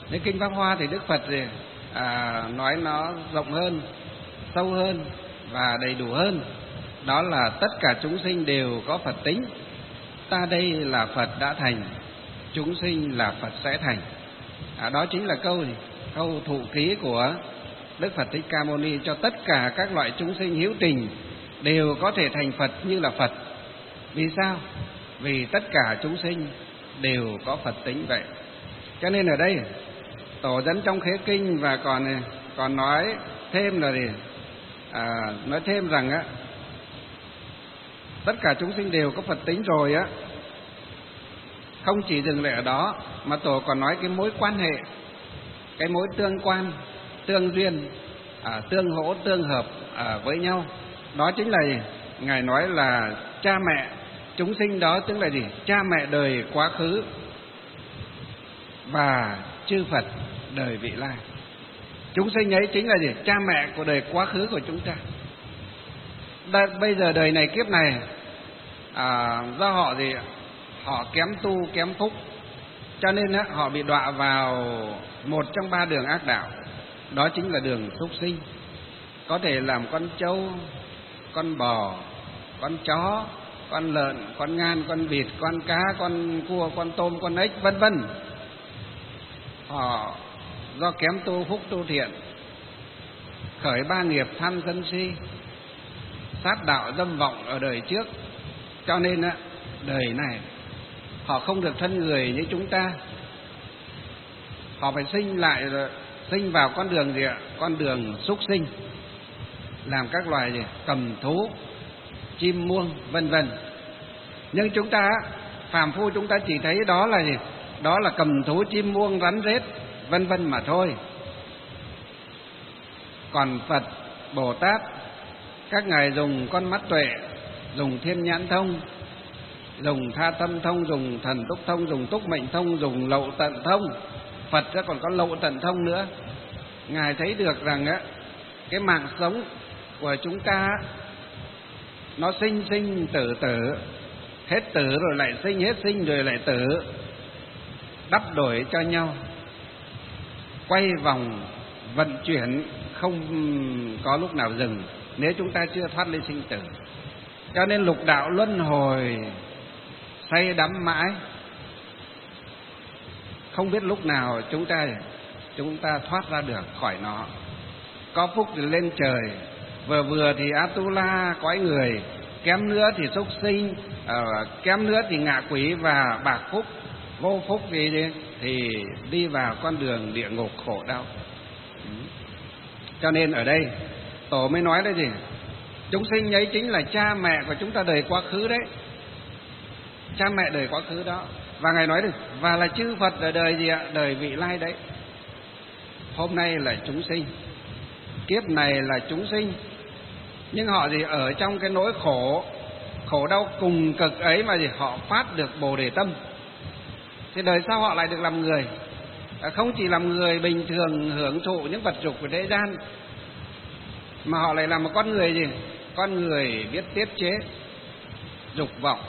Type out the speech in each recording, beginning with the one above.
Đến kinh Pháp Hoa thì Đức Phật thì nói nó rộng hơn, sâu hơn và đầy đủ hơn. Đó là tất cả chúng sinh đều có Phật tính. Ta đây là Phật đã thành, chúng sinh là Phật sẽ thành. Đó chính là câu thụ ký của Đức Phật Thích Ca Mâu Ni cho tất cả các loại chúng sinh hữu tình đều có thể thành Phật như là Phật. Vì sao? Vì tất cả chúng sinh đều có Phật tính vậy. Cho nên ở đây Tổ dẫn trong Khế Kinh và còn nói thêm là nói thêm rằng tất cả chúng sinh đều có Phật tính rồi không chỉ dừng lại ở đó, mà Tổ còn nói cái mối quan hệ, cái mối tương quan, tương duyên, tương hỗ, tương hợp với nhau. Đó chính là Ngài nói là cha mẹ chúng sinh đó, tức là cha mẹ đời quá khứ và chư Phật đời vị lai. Chúng sinh ấy chính là cha mẹ của đời quá khứ của chúng ta. Bây giờ đời này, kiếp này, do họ kém tu, kém phúc, cho nên họ bị đọa vào một trong ba đường ác đạo. Đó chính là đường súc sinh. Có thể làm con trâu, con bò, con chó, con lợn, con ngan, con vịt, con cá, con cua, con tôm, con ếch, vân vân. Họ do kém tu phúc tu thiện, khởi ba nghiệp tham sân si, sát đạo dâm vọng ở đời trước, cho nên đời này họ không được thân người như chúng ta. Họ phải sinh vào con đường con đường súc sinh, làm các loài cầm thú, chim muông, vân vân. Nhưng chúng ta phàm phu, chúng ta chỉ thấy đó là cầm thú, chim muông, rắn rết, vân vân mà thôi. Còn Phật, Bồ Tát, các ngài dùng con mắt tuệ, dùng thiên nhãn thông, dùng tha tâm thông, dùng thần túc thông, dùng túc mệnh thông, dùng lậu tận thông. Phật còn có lậu tận thông nữa. Ngài thấy được rằng cái mạng sống của chúng ta nó sinh sinh tử tử, hết tử rồi lại sinh, hết sinh rồi lại tử, đắp đổi cho nhau, quay vòng vận chuyển không có lúc nào dừng nếu chúng ta chưa thoát ly sinh tử. Cho nên lục đạo luân hồi say đắm mãi, không biết lúc nào chúng ta thoát ra được khỏi nó. Có phúc thì lên trời, vừa thì Atula cõi người, kém nữa thì súc sinh, kém nữa thì ngạ quỷ và bạc phúc, vô phúc thì đi vào con đường địa ngục khổ đau. Cho nên ở đây Tổ mới nói là chúng sinh ấy chính là cha mẹ của chúng ta đời quá khứ đấy, cha mẹ đời quá khứ đó. Và Ngài nói và là chư Phật ở đời đời vị lai đấy. Hôm nay là chúng sinh, kiếp này là chúng sinh, nhưng họ ở trong cái nỗi khổ đau cùng cực ấy mà họ phát được Bồ Đề tâm. Thì đời sau họ lại được làm người, không chỉ làm người bình thường hưởng thụ những vật dục của thế gian, mà họ lại làm một con người con người biết tiết chế dục vọng,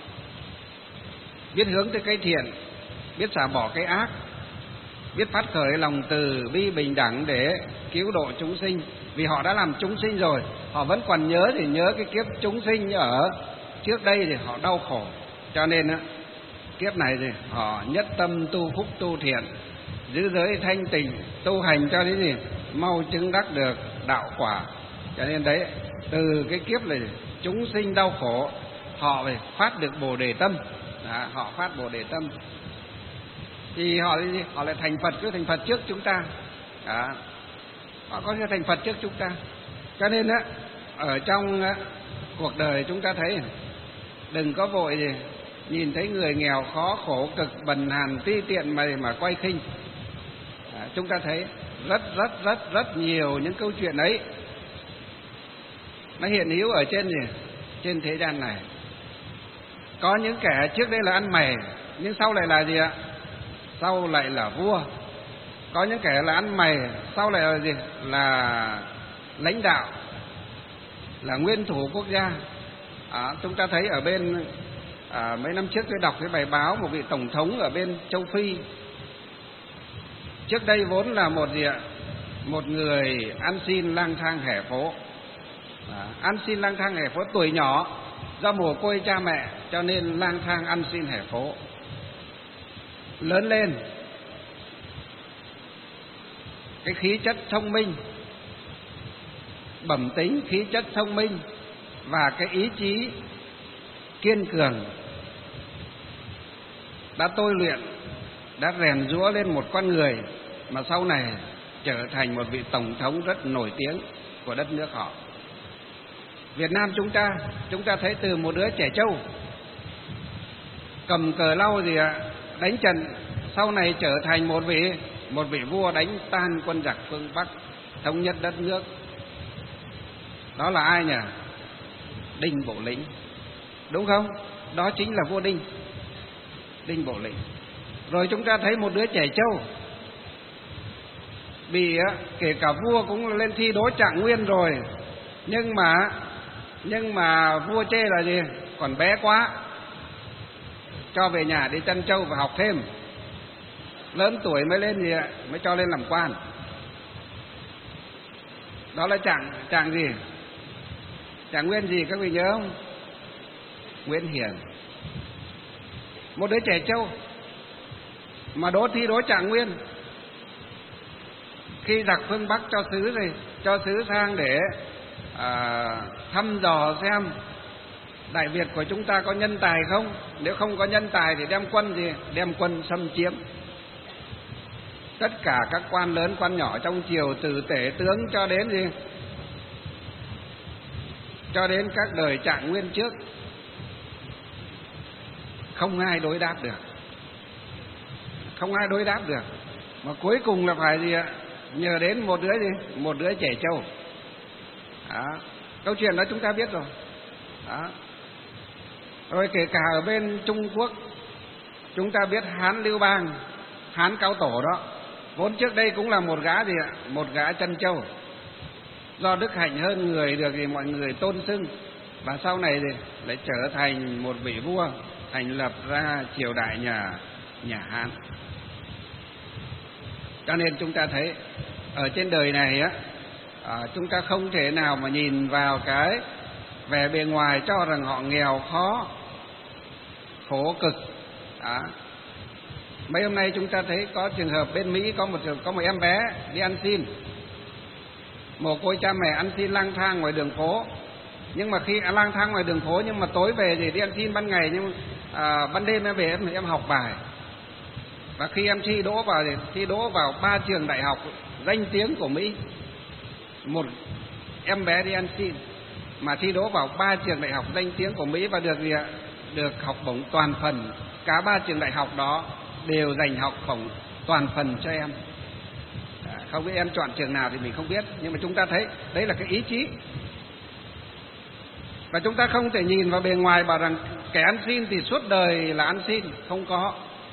biết hướng tới cái thiện, biết xả bỏ cái ác, biết phát khởi lòng từ bi bình đẳng để cứu độ chúng sinh. Vì họ đã làm chúng sinh rồi, họ vẫn còn nhớ cái kiếp chúng sinh ở trước đây thì họ đau khổ. Cho nên kiếp này thì họ nhất tâm tu phúc tu thiện, giữ giới thanh tịnh, tu hành cho đến mau chứng đắc được đạo quả. Cho nên đấy, từ cái kiếp này chúng sinh đau khổ, họ phải phát được Bồ Đề tâm. Họ phát Bồ Đề tâm thì họ lại thành Phật, cứ thành Phật trước chúng ta. Họ có thể thành Phật trước chúng ta. Cho nên ở trong cuộc đời chúng ta thấy, đừng có vội nhìn thấy người nghèo khó khổ cực bần hàn ti tiện mà quay khinh. Chúng ta thấy rất nhiều những câu chuyện ấy nó hiện hữu ở trên thế gian này. Có những kẻ trước đây là ăn mày, nhưng sau lại là gì ạ? Sau lại là vua. Có những kẻ là ăn mày, sau lại là gì? Là lãnh đạo, là nguyên thủ quốc gia. Chúng ta thấy ở bên mấy năm trước tôi đọc cái bài báo một vị tổng thống ở bên châu Phi, Trước đây vốn là một người ăn xin lang thang hè phố. Ăn xin lang thang hè phố, tuổi nhỏ do mồ côi cha mẹ cho nên lang thang ăn xin hè phố. Lớn lên cái khí chất thông minh, bẩm tính, khí chất thông minh và cái ý chí kiên cường đã tôi luyện, đã rèn giũa lên một con người mà sau này trở thành một vị tổng thống rất nổi tiếng của đất nước họ. Việt Nam chúng ta thấy từ một đứa trẻ trâu cầm cờ lau đánh trận, sau này trở thành một vị vua đánh tan quân giặc phương Bắc, thống nhất đất nước. Đó là ai nhỉ? Đinh Bộ Lĩnh, đúng không? Đó chính là vua Đinh Bộ Lĩnh. Rồi chúng ta thấy một đứa trẻ trâu vì kể cả vua cũng lên thi đỗ Trạng Nguyên rồi, nhưng mà vua chê là gì? Còn bé quá, cho về nhà đi chăn trâu và học thêm. Lớn tuổi mới lên mới cho lên làm quan. Đó là Trạng gì? Trạng Nguyên gì các vị nhớ không? Nguyễn Hiển. Một đứa trẻ trâu mà thi đỗ Trạng Nguyên. Khi giặc phương Bắc cho sứ sang để thăm dò xem Đại Việt của chúng ta có nhân tài không. Nếu không có nhân tài thì đem quân xâm chiếm. Tất cả các quan lớn quan nhỏ trong triều, từ tể tướng cho đến các đời Trạng Nguyên trước, không ai đối đáp được. Mà cuối cùng là phải nhờ đến một đứa trẻ trâu. Câu chuyện đó chúng ta biết rồi. Rồi kể cả ở bên Trung Quốc, chúng ta biết Hán Lưu Bang, Hán Cao Tổ đó, vốn trước đây cũng là một gã chân trâu. Do đức hạnh hơn người được thì mọi người tôn xưng, và sau này lại trở thành một vị vua, thành lập ra triều đại nhà Hán. Cho nên chúng ta thấy ở trên đời này chúng ta không thể nào mà nhìn vào cái vẻ bề ngoài cho rằng họ nghèo khó, khổ cực. Mấy hôm nay chúng ta thấy có trường hợp bên Mỹ có một em bé đi ăn xin, mồ côi cha mẹ, ăn xin lang thang ngoài đường phố. Nhưng mà khi lang thang ngoài đường phố nhưng mà tối về thì đi ăn xin ban ngày, nhưng ban đêm em về em học bài. Và khi em thi đỗ vào 3 trường đại học danh tiếng của Mỹ. Một em bé đi ăn xin mà thi đỗ vào 3 trường đại học danh tiếng của Mỹ và được học bổng toàn phần. Cả 3 trường đại học đó đều dành học bổng toàn phần cho em. Không biết em chọn trường nào thì mình không biết, nhưng mà chúng ta thấy đấy là cái ý chí. Và chúng ta không thể nhìn vào bề ngoài bảo rằng kẻ ăn xin thì suốt đời là ăn xin, không có.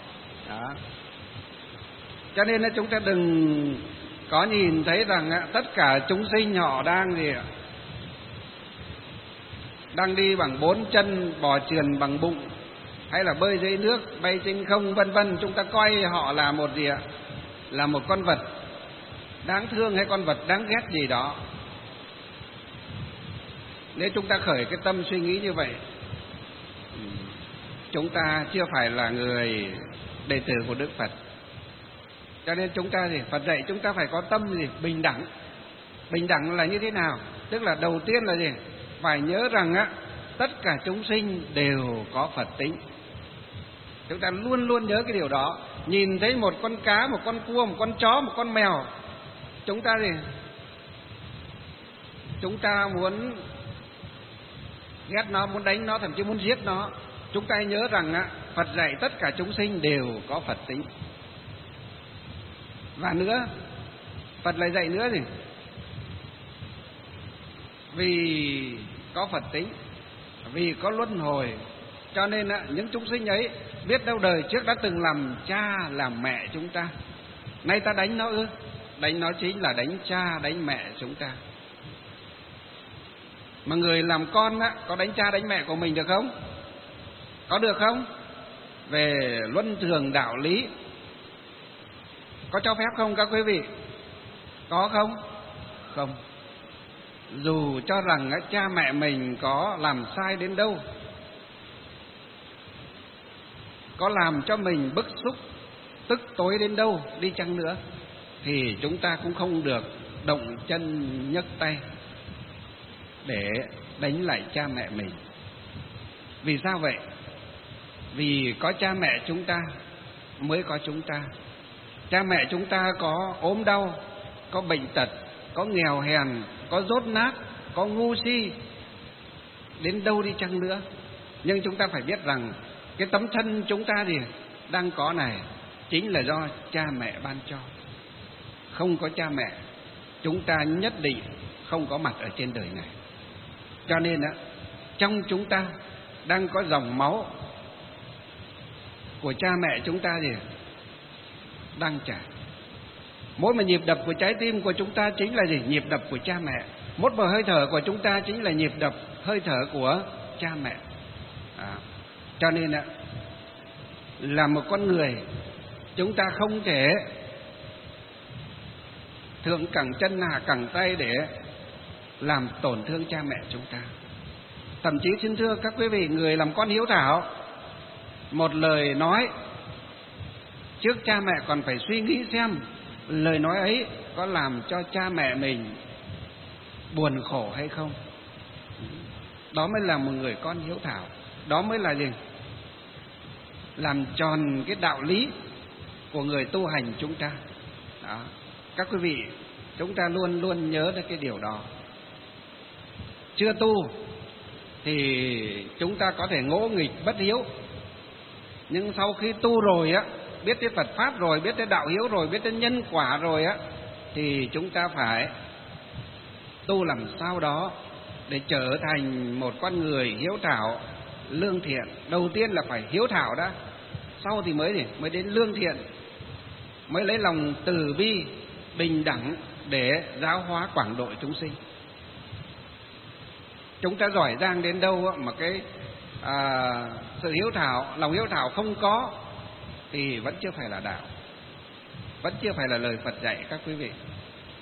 Cho nên là chúng ta đừng có nhìn thấy rằng tất cả chúng sinh họ đang đi bằng 4 chân, bò trườn bằng bụng, hay là bơi dưới nước, bay trên không, vân vân. Chúng ta coi họ là một con vật đáng thương hay con vật đáng ghét gì đó. Nếu chúng ta khởi cái tâm suy nghĩ như vậy, chúng ta chưa phải là người đệ tử của Đức Phật. Cho nên chúng ta Phật dạy chúng ta phải có tâm bình đẳng. Bình đẳng là như thế nào? Tức là đầu tiên là phải nhớ rằng tất cả chúng sinh đều có Phật tính. Chúng ta luôn luôn nhớ cái điều đó. Nhìn thấy một con cá, một con cua, một con chó, một con mèo, chúng ta muốn ghét nó, muốn đánh nó, thậm chí muốn giết nó. Chúng ta nhớ rằng Phật dạy tất cả chúng sinh đều có Phật tính. Và nữa, Phật lại dạy nữa vì có Phật tính, vì có luân hồi, cho nên những chúng sinh ấy biết đâu đời trước đã từng làm cha làm mẹ chúng ta. Nay ta đánh nó ư? Đánh nó chính là đánh cha đánh mẹ chúng ta. Mà người làm con có đánh cha đánh mẹ của mình được không? Có được không? Về luân thường đạo lý Có cho phép không các quý vị? Có không? Không. Dù cho rằng cha mẹ mình có làm sai đến đâu, có làm cho mình bức xúc, tức tối đến đâu đi chăng nữa, thì chúng ta cũng không được động chân nhấc tay để đánh lại cha mẹ mình. Vì sao vậy? Vì có cha mẹ chúng ta mới có chúng ta. Cha mẹ chúng ta có ốm đau, có bệnh tật, có nghèo hèn, có dốt nát, có ngu si đến đâu đi chăng nữa, nhưng chúng ta phải biết rằng cái tấm thân chúng ta thì đang có này chính là do cha mẹ ban cho. Không có cha mẹ, chúng ta nhất định không có mặt ở trên đời này. Cho nên trong chúng ta đang có dòng máu của cha mẹ chúng ta thì đang chảy. Mỗi một nhịp đập của trái tim của chúng ta chính là gì? Nhịp đập của cha mẹ. Mỗi một hơi thở của chúng ta chính là nhịp đập hơi thở của cha mẹ. Cho nên là một con người, chúng ta không thể thượng cẳng chân hạ cẳng tay để làm tổn thương cha mẹ chúng ta. Thậm chí xin thưa các quý vị, người làm con hiếu thảo, một lời nói trước cha mẹ còn phải suy nghĩ xem lời nói ấy có làm cho cha mẹ mình buồn khổ hay không. Đó mới là một người con hiếu thảo. Đó mới là gì? Làm tròn cái đạo lý của người tu hành chúng ta. Đó. Các quý vị, chúng ta luôn luôn nhớ đến cái điều đó. Chưa tu thì chúng ta có thể ngỗ nghịch bất hiếu, nhưng sau khi tu rồi biết tới Phật pháp rồi, biết tới đạo hiếu rồi, biết tới nhân quả rồi thì chúng ta phải tu làm sao đó để trở thành một con người hiếu thảo, lương thiện. Đầu tiên là phải hiếu thảo đã, sau thì mới đến lương thiện, mới lấy lòng từ bi bình đẳng để giáo hóa quảng độ chúng sinh. Chúng ta giỏi giang đến đâu mà cái sự hiếu thảo, lòng hiếu thảo không có thì vẫn chưa phải là đạo, vẫn chưa phải là lời Phật dạy các quý vị.